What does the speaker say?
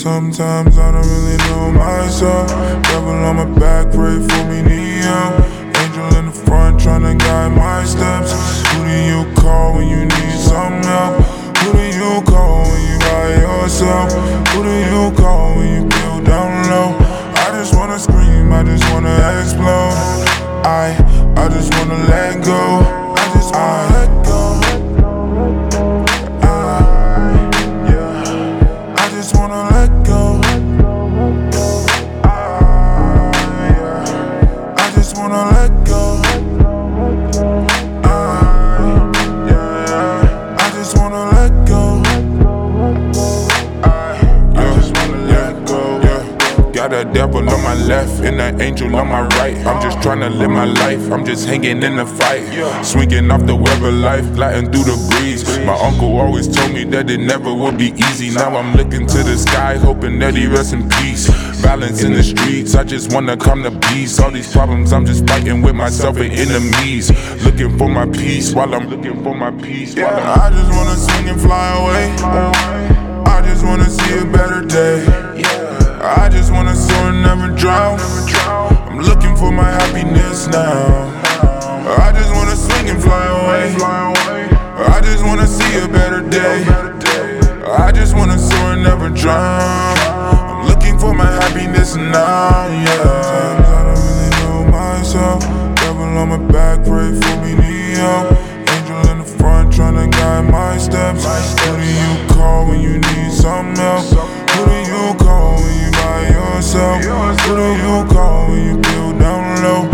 Sometimes I don't really know myself. Devil on my back, pray for me, need help. Angel in the front, tryna guide my steps. Who do you call when you need some help? Who do you call when you by yourself? Who do you call when you feel down low? I just wanna scream, I just wanna explode. I just wanna let go. I just wanna let go. I just wanna let go. I just wanna let go. I just wanna let go. Got a devil on my left and an angel on my right. I'm just tryna live my life, I'm just hanging in the fight. Swinging off the web of life, gliding through the breeze. My uncle always told me that it never would be easy. Now I'm looking to the sky, hoping that he rests in peace. Balance in the streets, I just wanna come to peace. All these problems, I'm just fighting with myself and enemies. Looking for my peace while I'm looking for my peace. I just wanna swing and fly away. I just wanna see a better day. I just wanna soar and never drown. I'm looking for my happiness now. I just wanna swing and fly away. I just wanna see a better day. I just wanna soar and never drown. I'm looking for my happiness now, yeah. Sometimes I don't really know myself. Devil on my back, pray for me, need help. Angel in the front, tryna guide my steps. Who do you call when you need some help? Who do you call when you by yourself? Who do you call when you feel down low?